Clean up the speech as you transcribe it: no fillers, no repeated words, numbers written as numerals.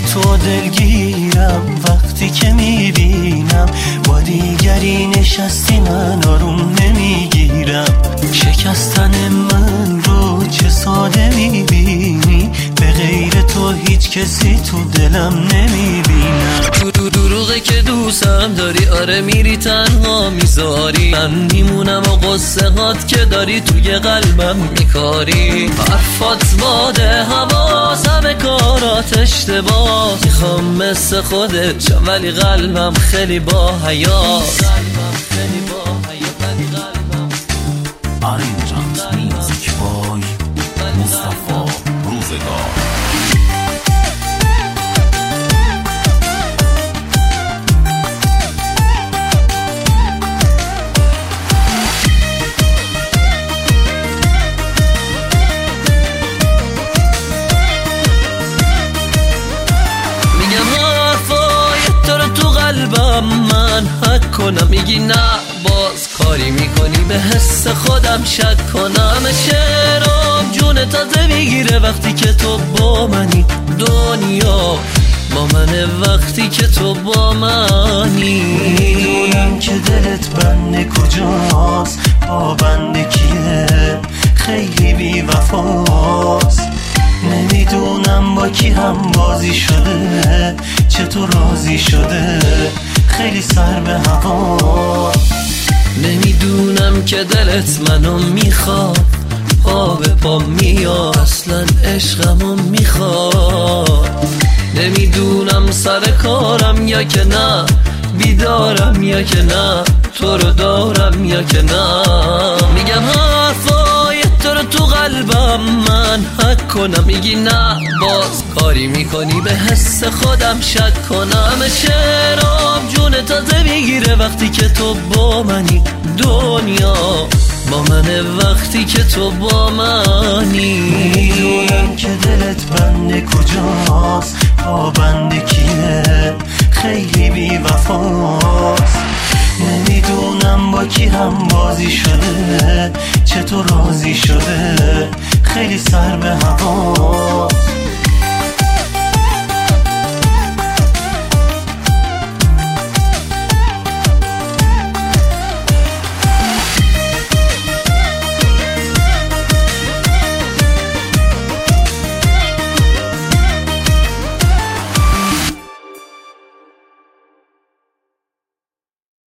تو دلگیرم وقتی که میبینم با دیگری نشستی من آروم نمیگیرم. شکستن من رو چه ساده میبینی، به غیر تو هیچ کسی تو دلم نمیبینم. دروغه که دوستم داری، آره میری تنها میذاری، من میمونم و قصه هات که داری توی قلبم میکاری. حرفات باده حواس، همه کارات اشتباه، میخوام مثل خودت شم ولی قلبم خیلی با حیاس. آرنجانت میوزیک بای مصطفی روزگار. من حک کنم میگی نه، باز کاری میکنی به حس خودم شک کنم. شعرام جون تازه میگیره وقتی که تو با منی، دنیا با منه وقتی که تو با منی. میدونم که دلت بنده کجاست، با بنده کیه، خیلی بی وفاست. نمیدونم با کی هم بازی شده، چطور راضی شده، خیلی سر به هوا. نمیدونم که دلت منو میخواد، پا به پا میاد، اصلا عشقمو میخواد. نمیدونم سر کارم یا که نه، بیدارم یا که نه، تو رو دارم یا که نه. میگم حرفای تو رو تو قلبم من حک کنم، میگی نه، باز کاری میکنی به حس خودم شک کنم. شعرام جون تازه میگیره وقتی که تو با منی، دنیا با منه وقتی که تو با منی. میدونم که دلت بنده کجاست، با بنده کیه، خیلی بی وفاست. نمیدونم با کی هم بازی شده، چطور راضی شده، خیلی سر به هوا.